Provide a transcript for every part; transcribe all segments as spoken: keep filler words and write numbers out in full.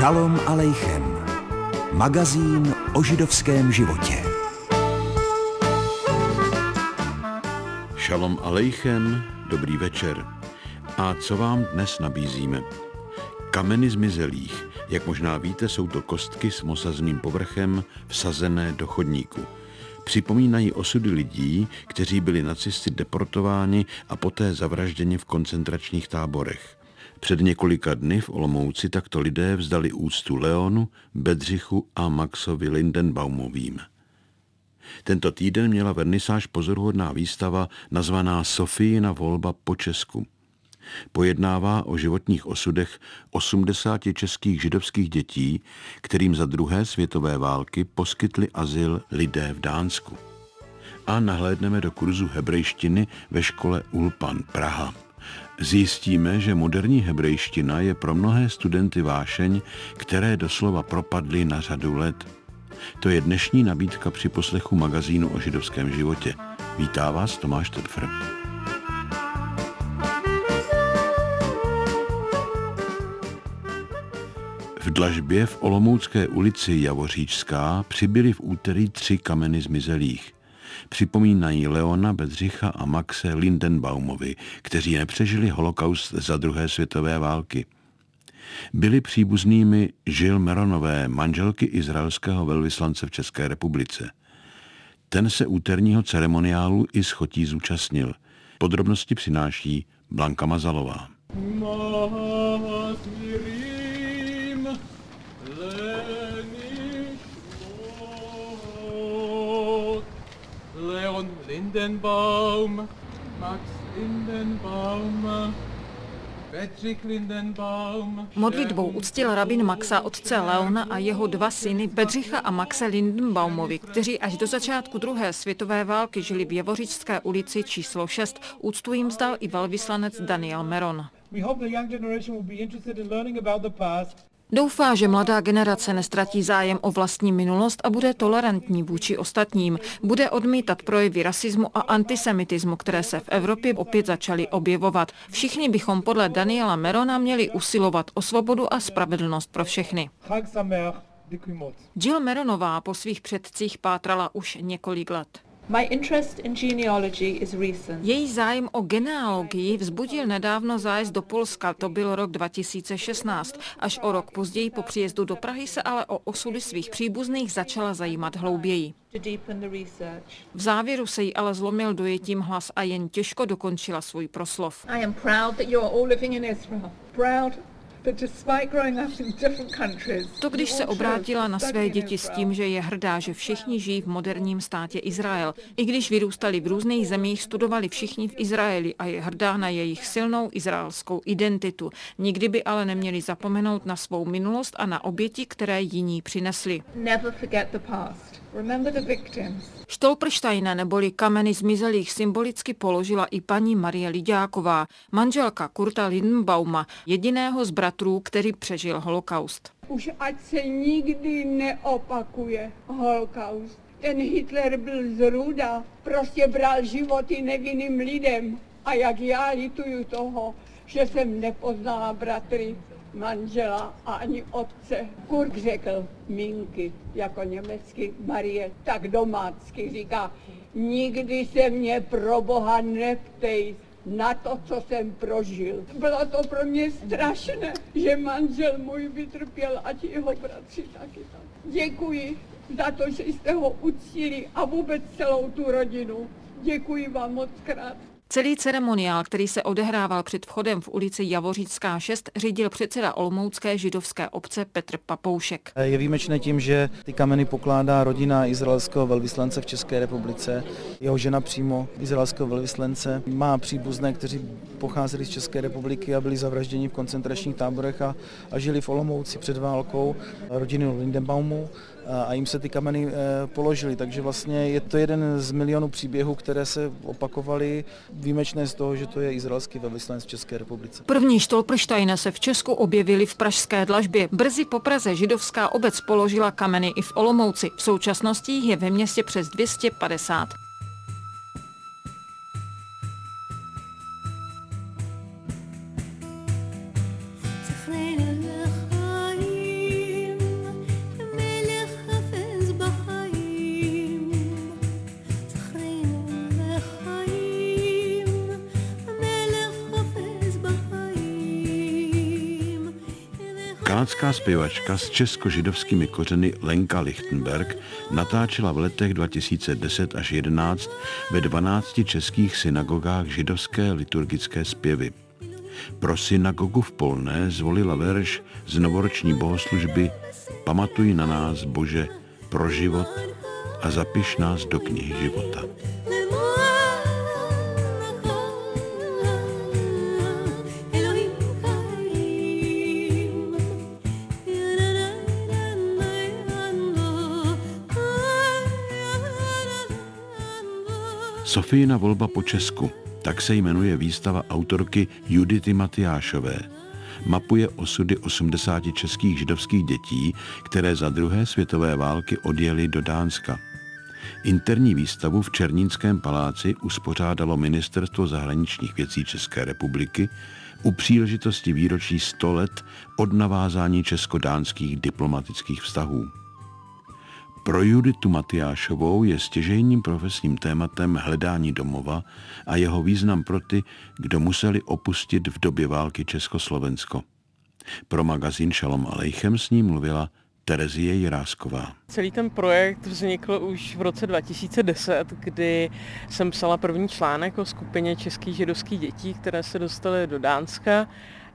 Šalom alejchem. Magazín o židovském životě. Šalom alejchem, dobrý večer. A co vám dnes nabízíme? Kameny zmizelých. Jak možná víte, jsou to kostky s mosazným povrchem vsazené do chodníku. Připomínají osudy lidí, kteří byli nacisty deportováni a poté zavražděni v koncentračních táborech. Před několika dny v Olomouci takto lidé vzdali úctu Leonu, Bedřichu a Maxovi Lindenbaumovým. Tento týden měla vernisáž pozoruhodná výstava nazvaná Sofijina volba po Česku. Pojednává o životních osudech osmdesáti českých židovských dětí, kterým za druhé světové války poskytli azyl lidé v Dánsku. A nahlédneme do kurzu hebrejštiny ve škole Ulpan Praha. Zjistíme, že moderní hebrejština je pro mnohé studenty vášeň, které doslova propadly na řadu let. To je dnešní nabídka při poslechu magazínu o židovském životě. Vítá vás Tomáš Tepfr. V dlažbě v Olomoucké ulici Javoříčská přibyly v úterý tři kameny zmizelých. Připomínají Leona, Bedřicha a Maxe Lindenbaumovi, kteří nepřežili holokaust za druhé světové války. Byli příbuznými Žil Meronové, manželky izraelského velvyslance v České republice. Ten se úterního ceremoniálu i schotí zúčastnil. Podrobnosti přináší Blanka Mazalová. Leon Lindenbaum, Max Lindenbaum, Bedřich Lindenbaum. Modlitbou uctil rabin Maxa otce Leona a jeho dva syny Bedřicha a Maxe Lindenbaumovi, kteří až do začátku druhé světové války žili v Javoříčské ulici číslo šest. Úctu jim vzdal i velvyslanec Daniel Meron. Doufá, že mladá generace nestratí zájem o vlastní minulost a bude tolerantní vůči ostatním. Bude odmítat projevy rasismu a antisemitismu, které se v Evropě opět začaly objevovat. Všichni bychom podle Daniela Merona měli usilovat o svobodu a spravedlnost pro všechny. Jill Meronová po svých předcích pátrala už několik let. My interest in genealogy is recent. Její zájem o genealogii vzbudil nedávno zájezd do Polska, to byl rok dva tisíce šestnáct. Až o rok později po příjezdu do Prahy se ale o osudy svých příbuzných začala zajímat hlouběji. V závěru se jí ale zlomil dojetím hlas a jen těžko dokončila svůj proslov. I am proud that you are all living in Israel. Proud. To, když se obrátila na své děti s tím, že je hrdá, že všichni žijí v moderním státě Izrael. I když vyrůstali v různých zemích, studovali všichni v Izraeli a je hrdá na jejich silnou izraelskou identitu. Nikdy by ale neměli zapomenout na svou minulost a na oběti, které jiní přinesli. Stolpersteine neboli kameny zmizelých symbolicky položila i paní Marie Liďáková, manželka Kurta Lindenbauma, jediného z bratrů, který přežil holokaust. Už ať se nikdy neopakuje holokaust. Ten Hitler byl zrůda, prostě bral životy nevinným lidem. A jak já lituju toho, že jsem nepoznala bratry, manžela a ani otce. Kurt řekl Minky, jako německy Marie, tak domácky říká, nikdy se mě pro Boha neptej na to, co jsem prožil. Bylo to pro mě strašné, že manžel můj vytrpěl a ti jeho bratři taky tak. Děkuji za to, že jste ho uctili a vůbec celou tu rodinu. Děkuji vám moc krát. Celý ceremoniál, který se odehrával před vchodem v ulici Javoříčská šest, řídil předseda olomoucké židovské obce Petr Papoušek. Je výjimečné tím, že ty kameny pokládá rodina izraelského velvyslance v České republice. Jeho žena přímo izraelského velvyslance má příbuzné, kteří pocházeli z České republiky a byli zavražděni v koncentračních táborech a, a žili v Olomouci před válkou, rodinu Lindenbaumů. A jim se ty kameny položily, takže vlastně je to jeden z milionů příběhů, které se opakovaly, výjimečné z toho, že to je izraelský velvyslanec v České republice. První Stolpersteine se v Česku objevily v pražské dlažbě. Brzy po Praze židovská obec položila kameny i v Olomouci. V současnosti je ve městě přes dvě stě padesát. Kanadská zpěvačka s česko-židovskými kořeny Lenka Lichtenberg natáčela v letech dva tisíce deset až jedenáct ve dvanácti českých synagogách židovské liturgické zpěvy. Pro synagogu v Polné zvolila verš z novoroční bohoslužby Pamatuj na nás, Bože, pro život a zapiš nás do knihy života. Sofijina volba po česku, tak se jmenuje výstava autorky Judity Matyášové. Mapuje osudy osmdesáti českých židovských dětí, které za druhé světové války odjeli do Dánska. Interní výstavu v Černínském paláci uspořádalo Ministerstvo zahraničních věcí České republiky u příležitosti výročí sto let od navázání česko-dánských diplomatických vztahů. Pro Juditu Matyášovou je stěžejním profesním tématem hledání domova a jeho význam pro ty, kdo museli opustit v době války Československo. Pro magazín Shalom Aleichem s ní mluvila Terezie Jirásková. Celý ten projekt vznikl už v roce dva tisíce deset, kdy jsem psala první článek o skupině českých židovských dětí, které se dostaly do Dánska.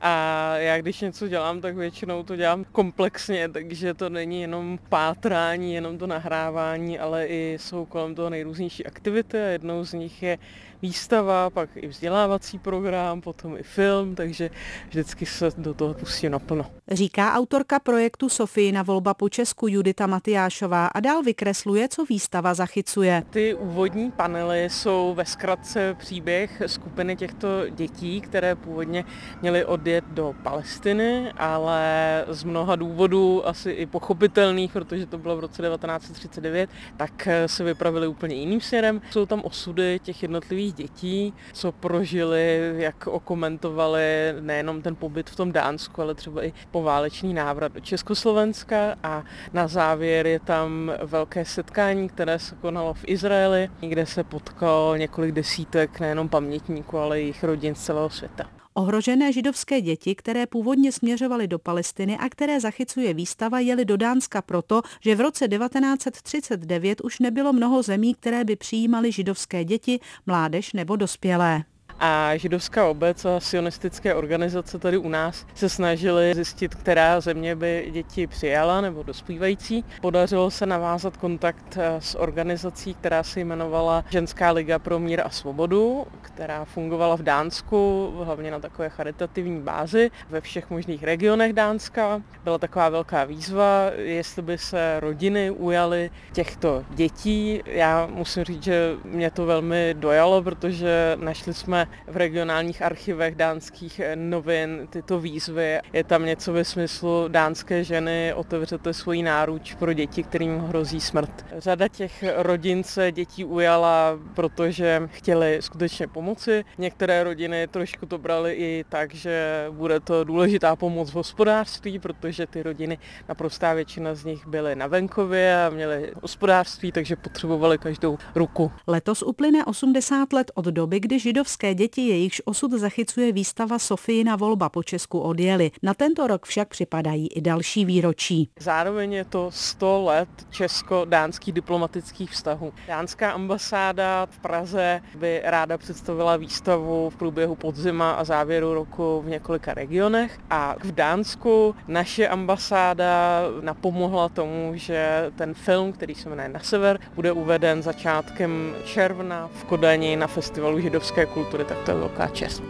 A já když něco dělám, tak většinou to dělám komplexně, takže to není jenom pátrání, jenom to nahrávání, ale i jsou kolem toho nejrůznější aktivity a jednou z nich je výstava, pak i vzdělávací program, potom i film, takže vždycky se do toho pustím naplno. Říká autorka projektu Sofijina volba po česku Judita Matyášová a dál vykresluje, co výstava zachycuje. Ty úvodní panely jsou ve zkratce příběh skupiny těchto dětí, které původně měly odjet do Palestiny, ale z mnoha důvodů, asi i pochopitelných, protože to bylo v roce devatenáct set třicet devět, tak se vypravili úplně jiným směrem. Jsou tam osudy těch jednotlivých dětí, co prožili, jak okomentovali nejenom ten pobyt v tom Dánsku, ale třeba i poválečný návrat do Československa a na závěr je tam velké setkání, které se konalo v Izraeli, kde se potkalo několik desítek nejenom pamětníků, ale i jejich rodin z celého světa. Ohrožené židovské děti, které původně směřovaly do Palestiny a které zachycuje výstava, jeli do Dánska proto, že v roce devatenáct set třicet devět už nebylo mnoho zemí, které by přijímaly židovské děti, mládež nebo dospělé. A židovská obec a sionistické organizace tady u nás se snažily zjistit, která země by děti přijala nebo dospívající. Podařilo se navázat kontakt s organizací, která se jmenovala Ženská liga pro mír a svobodu, která fungovala v Dánsku, hlavně na takové charitativní bázi ve všech možných regionech Dánska. Byla taková velká výzva, jestli by se rodiny ujaly těchto dětí. Já musím říct, že mě to velmi dojalo, protože našli jsme v regionálních archivech dánských novin tyto výzvy. Je tam něco ve smyslu dánské ženy, otevřete svoji náruč pro děti, kterým hrozí smrt. Řada těch rodin se dětí ujala, protože chtěli skutečně pomoci. Některé rodiny trošku to brali i tak, že bude to důležitá pomoc v hospodářství, protože ty rodiny, naprostá většina z nich byly na venkově a měly hospodářství, takže potřebovali každou ruku. Letos uplyne osmdesát let od doby, kdy židovské děti, jejichž osud zachycuje výstava Sofijina volba po česku, odjeli. Na tento rok však připadají i další výročí. Zároveň je to sto let česko-dánských diplomatických vztahů. Dánská ambasáda v Praze by ráda představila výstavu v průběhu podzima a závěru roku v několika regionech a v Dánsku naše ambasáda napomohla tomu, že ten film, který se jmenuje Na sever, bude uveden začátkem června v Kodani na festivalu židovské kultury, tak to je velká čest.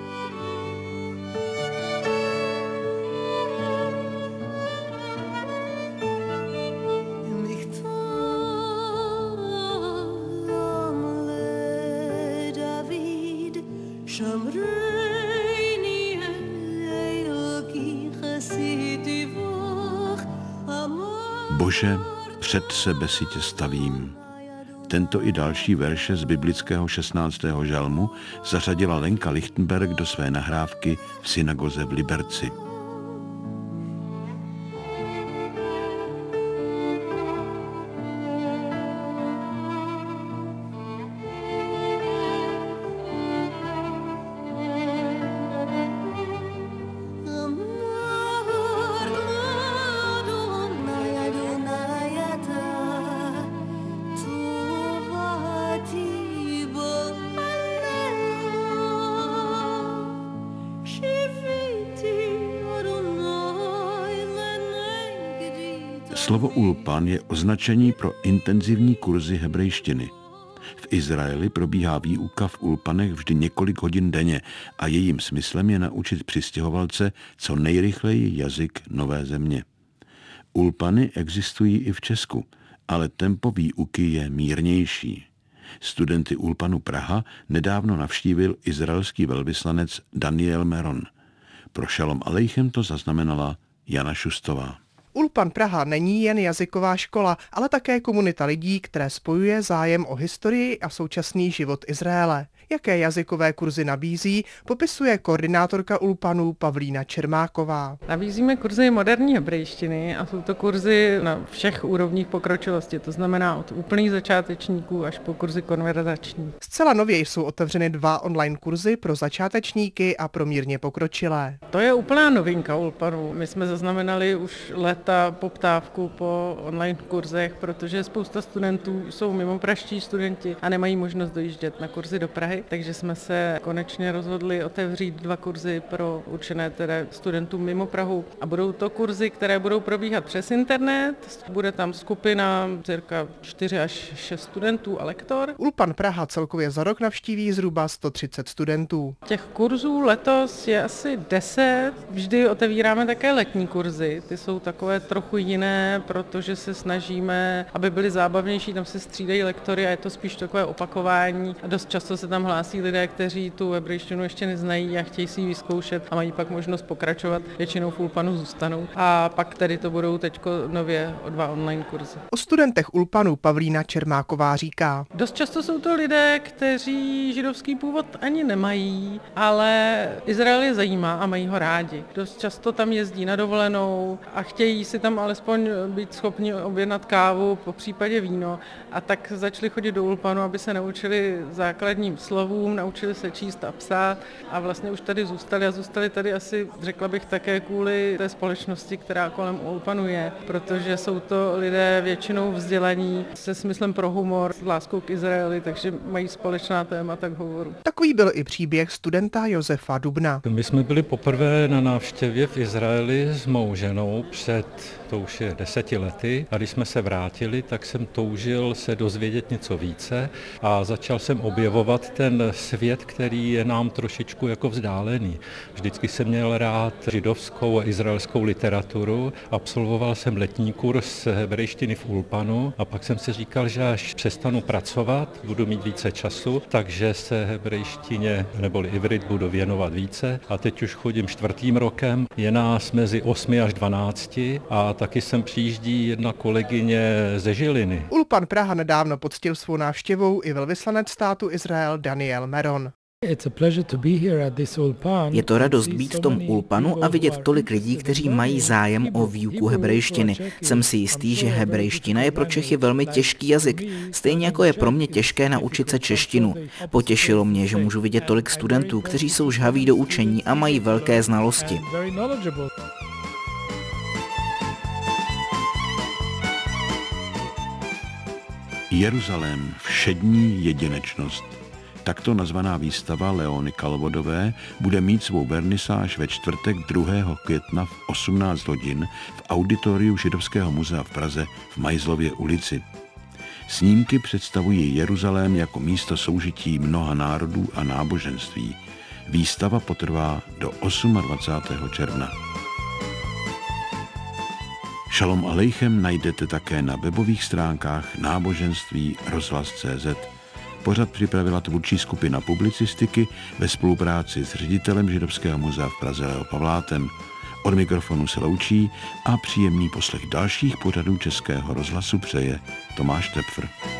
Bože, před sebe si tě stavím. Tento i další verše z biblického šestnáctého žalmu zařadila Lenka Lichtenberg do své nahrávky v synagoze v Liberci. Slovo ulpan je označení pro intenzivní kurzy hebrejštiny. V Izraeli probíhá výuka v ulpanech vždy několik hodin denně a jejím smyslem je naučit přistěhovalce co nejrychleji jazyk nové země. Ulpany existují i v Česku, ale tempo výuky je mírnější. Studenty Ulpanu Praha nedávno navštívil izraelský velvyslanec Daniel Meron. Pro Šalom Aleichem to zaznamenala Jana Šustová. Ulpan Praha není jen jazyková škola, ale také komunita lidí, které spojuje zájem o historii a současný život Izraele. Jaké jazykové kurzy nabízí, popisuje koordinátorka Ulpanů Pavlína Čermáková. Nabízíme kurzy moderní hebrejštiny a jsou to kurzy na všech úrovních pokročilosti, to znamená od úplných začátečníků až po kurzy konverzační. Zcela nově jsou otevřeny dva online kurzy pro začátečníky a pro mírně pokročilé. To je úplná novinka Ulpanů. My jsme zaznamenali už léta poptávku po online kurzech, protože spousta studentů jsou mimopražští studenti a nemají možnost dojíždět na kurzy do Prahy. Takže jsme se konečně rozhodli otevřít dva kurzy pro určené tedy studentům mimo Prahu. A budou to kurzy, které budou probíhat přes internet. Bude tam skupina cirka čtyři až šest studentů a lektor. Ulpan Praha celkově za rok navštíví zhruba sto třicet studentů. Těch kurzů letos je asi deset. Vždy otevíráme také letní kurzy. Ty jsou takové trochu jiné, protože se snažíme, aby byly zábavnější. Tam se střídají lektory a je to spíš takové opakování. A dost často se tam hlásí lidé, kteří tu hebrejštinu ještě neznají a chtějí si ji vyzkoušet a mají pak možnost pokračovat. Většinou v Ulpanu zůstanou. A pak tedy to budou teďko nově o dva online kurzy. O studentech Ulpanu Pavlína Čermáková říká. Dost často jsou to lidé, kteří židovský původ ani nemají, ale Izrael je zajímá a mají ho rádi. Dost často tam jezdí na dovolenou a chtějí si tam alespoň být schopni objednat kávu, po případě víno, a tak začali chodit do Ulpanu, aby se naučili základním slovům, naučili se číst a psát a vlastně už tady zůstali a zůstali tady asi, řekla bych, také kvůli té společnosti, která kolem Ulpanu je, protože jsou to lidé většinou vzdělaní se smyslem pro humor, s láskou k Izraeli, takže mají společná témata k hovoru. Takový byl i příběh studenta Josefa Dubna. My jsme byli poprvé na návštěvě v Izraeli s mou ženou před, to už je deseti lety, a když jsme se vrátili, tak jsem toužil se dozvědět něco více a začal jsem objevovat ten svět, který je nám trošičku jako vzdálený. Vždycky jsem měl rád židovskou a izraelskou literaturu, absolvoval jsem letní kurz hebrejštiny v Ulpanu a pak jsem si říkal, že až přestanu pracovat, budu mít více času, takže se hebrejštině neboli ivrit budu věnovat více a teď už chodím čtvrtým rokem, je nás mezi osmi až dvanácti a taky sem přijíždí jedna kolegyně ze Žiliny. Ulpan Praha nedávno poctil svou návštěvou i velvyslanec státu Izrael Daniel Meron. Je to radost být v tom Ulpanu a vidět tolik lidí, kteří mají zájem o výuku hebrejštiny. Jsem si jistý, že hebrejština je pro Čechy velmi těžký jazyk, stejně jako je pro mě těžké naučit se češtinu. Potěšilo mě, že můžu vidět tolik studentů, kteří jsou žhaví do učení a mají velké znalosti. Jeruzalém, všední jedinečnost. Takto nazvaná výstava Leony Kalvodové bude mít svou vernisáž ve čtvrtek druhého května v osmnáct hodin v auditoriu Židovského muzea v Praze v Majzlově ulici. Snímky představují Jeruzalém jako místo soužití mnoha národů a náboženství. Výstava potrvá do dvacátého osmého června. Šalom Aleichem najdete také na webových stránkách náboženství rozhlas tečka cé zet. Pořad připravila tvůrčí skupina publicistiky ve spolupráci s ředitelem Židovského muzea v Praze Leo Pavlátem. Od mikrofonu se loučí a příjemný poslech dalších pořadů Českého rozhlasu přeje Tomáš Tepfr.